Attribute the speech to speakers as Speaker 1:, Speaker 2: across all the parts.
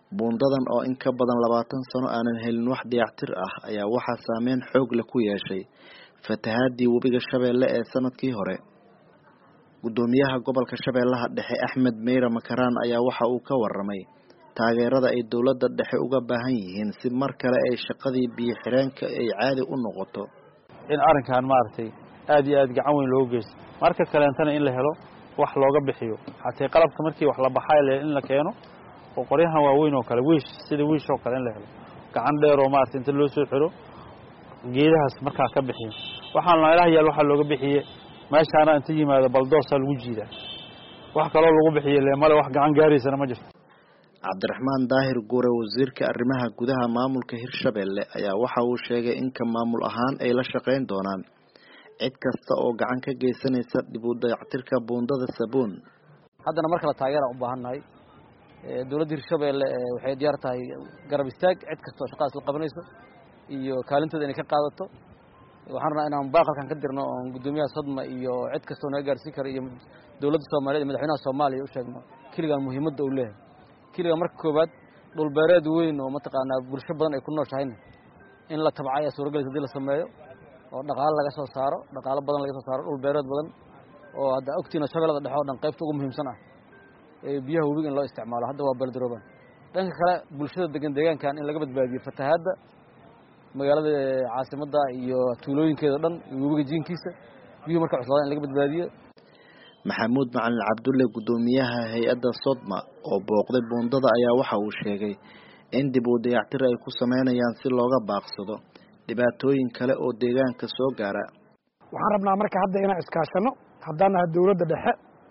Speaker 1: buundadan oo in ka badan 20 sano aanan helin wax dayactir ah ayaa waxaa saameyn xoog leh ku yeeshay fatahaadii webiga Shabeelle ee sanadkii hore. Gudoomiyaha gobolka Shabeellaha Dhexe Axmed Meyra Makaraan ayaa waxa uu ka waramay taageerada ay dawladda dhexe uga baahan yihiin si mar kale ay shaqadii biyo xireenka ay caadi u noqoto.
Speaker 2: In arrinkan maartay aad iyo aad gacan weyn loo geysto marka kaleentana in la helo wax looga bixiyo xatay qalabka markii wax la baxay in la keeno oo qoryahan waaweyn oo kale wiish sida wiish oo kale in la helo gacan dheer oo maartay inta loo soo xiro geedahaas markaa ka bixiyo waxaan la ilaahay waxa looga bixiyay meeshaana inta yimaado baldoos lagu jiidaa wax kale lagu bixiyay leemale wax gacan gaaraysan ma jirto.
Speaker 1: Cabdiraxmaan Daahir Guure wasiirka arrimaha gudaha maamulka Hirshabeelle ayaa waxa uu sheegay in ka maamul ahaan ay la shaqeyn doonaan cid kasta oo gacan ka geysanaysa dib u dayactirka buundada Sabuun.
Speaker 3: haddana marka la taageero u baahannahay dawladda Hirshabeelle waxay diyaar tahay garab istaag cid kasta oo shaqadaas la qabanayso iyo kaalinteeda inay ka qaadato. waxaan rabnaa inaan baaqalkan ka dirno oo gudoomiyaha Sodma iyo cid kasta oo naga gaarsiin kara iyo dawladda Soomaaliyeed iyo madaxweynaha Soomaaliya u sheegno kaliya muhiimadda uu leeyahay. kaliya marka koobaad dhul beereed weyn oo mataqaanaa bulsho badan ay ku nooshahay in la tabcayo suuragal hadii la sameeyo oo dhaqaale laga soo saaro dhaqaale badan laga soo saaro dhul beereed badan oo hadda ogtiina Shabeellada Dhexe oo dhan qaybta ugu muhiimsan ah ee biyaha webiga in loo isticmaalo hadda waa baldarooban. dhanka kale bulshada degan deegaankan in laga badbaadiyo fatahaadda magaalada caasimadda iyo tuulooyinkeeda dhan webiga jiinkiisa biyo marka cuslada in laga badbaadiyo.
Speaker 1: Maxamuud Macalin Cabdulle gudoomiyaha hay'adda Sodma oo booqday buundada ayaa waxa uu sheegay in dib u dayactir ay ku sameynayaan si looga baaqsado dhibaatooyin kale oo deegaanka soo gaara.
Speaker 4: waxaan rabnaa marka hadda inaan iskaashano haddana dawladda dhexe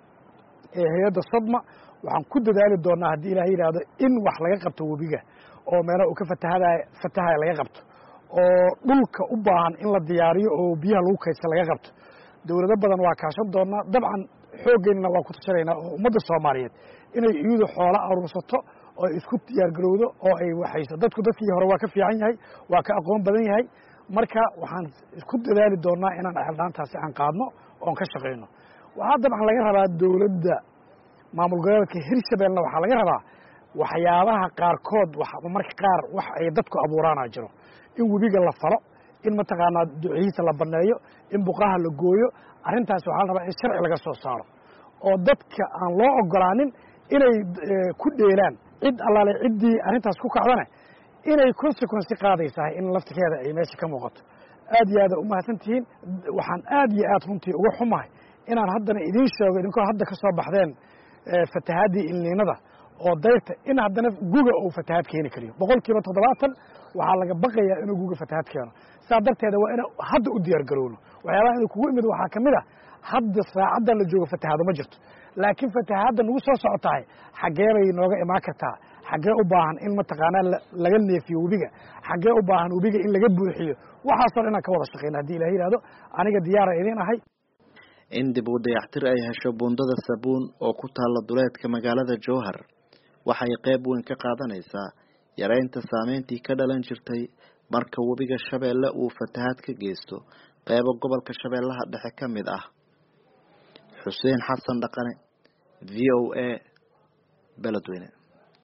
Speaker 4: ee hay'adda Sodma waxaan ku dadaali doonaa haddii Ilaahay yiraahdo in wax laga qabto webiga oo meelaha uu ka fatahaaya laga qabto oo dhulka u baahan in la diyaariyo oo biyaha lagu kaydsan laga qabto. dawlado badan waa kaashan doonaa dabcan xooggeena waa ku tashanaynaa oo ummadda Soomaaliyeed inay iyadu xoolo arursato oo isku diyaar garowdo oo ay waxayso dadkii hore waa ka fiican yahay waa ka aqoon badan yahay marka waxaan isku dadaali doonaa inaan xildaantaasi aan qaadno oo ka shaqeyno. waxaa dabcan laga rabaa dawladda maamul goboleedka Hirshabeelle waxaa laga rabaa waxyaabaha qaarkood marka qaar wax ay dadku abuuraana jiro in webiga la falo in mataqaanaa duciisa la baneeyo in buqaha la gooyo arrintaas waxaa la rabaa in sharci laga soo saaro oo dadka aan loo ogolaanin inay ku dheelaan cid allaale ciddii arrintaas ku kacdana inay consequence qaadaysaa in laftigeeda ay meesha ka muuqato. aad iyo aad u mahadsantihiin waxaan aad iyo aad runtii uga xumahay inaan haddana idiin sheego idinkoo hadda ka soo baxdeen fatahaadii ilniinada oo dayrta in haddana guga uu fatahaad keeni kariyo 70% waxaa laga baqayaa inuu guga fatahaad keeno. saa darteeda waa inaan hadda u diyaar garowno waxyaabaha inuu kugu imid waxaa ka mid ah hadda saacaddan la joogo fatahaado ma jirto laakiin fatahaadda nagu soo socotahay xaggee bay nooga imaan kartaa xaggee u baahan in mataqaanaa laga neefiyo webiga xaggee u baahan webiga in laga buuxiyo waxaasoo inaan ka wada shaqeyno haddii Ilaahay yiraahdo aniga diyaara idiin ahay.
Speaker 1: in dib u dayactir ay hesho buundada Sabuun oo ku taala duleedka magaalada Jowhar waxay qayb weyn ka qaadanaysaa yareynta saameyntii ka dhalan jirtay marka webiga Shabeelle uu fatahaad ka geysto qaybo gobolka Shabeellaha Dhexe ka mid ah. Xuseen Xasan Dhaqane VOA Beledweyne.